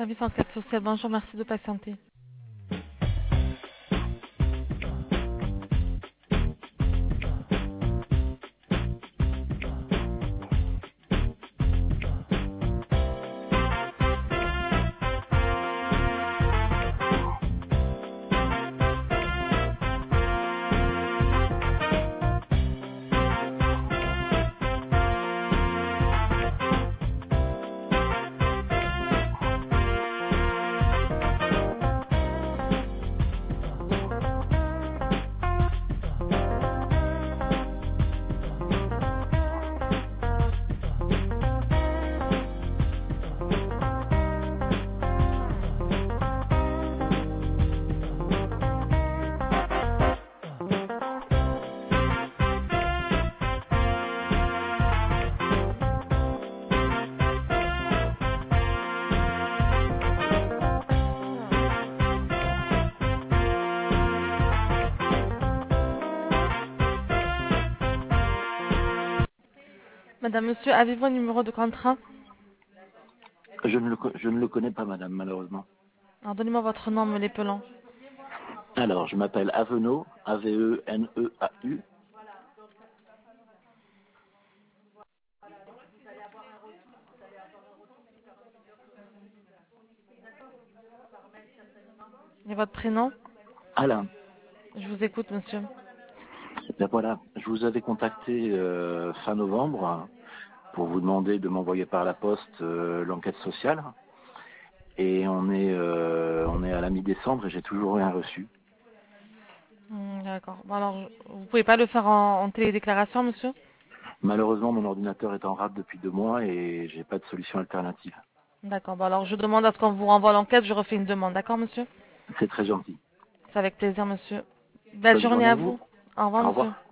Service enquête sociale, bonjour, merci de patienter. Madame, monsieur, avez-vous un numéro de contrat? Je ne le connais pas, madame, malheureusement. Alors, donnez-moi votre nom, me l'épelant. Alors, je m'appelle Avenot, Aveneau. Et votre prénom? Alain. Je vous écoute, monsieur. Ben voilà, je vous avais contacté fin novembre pour vous demander de m'envoyer par la poste l'enquête sociale. Et on est à la mi-décembre et j'ai toujours rien reçu. D'accord. Bon, alors, vous pouvez pas le faire en télédéclaration, monsieur? Malheureusement, mon ordinateur est en rade depuis 2 mois et j'ai pas de solution alternative. D'accord. Bon, alors, je demande à ce qu'on vous renvoie l'enquête. Je refais une demande. D'accord, monsieur? C'est très gentil. C'est avec plaisir, monsieur. Belle Bonne journée journée à à vous. vous. Au revoir, Au monsieur. revoir.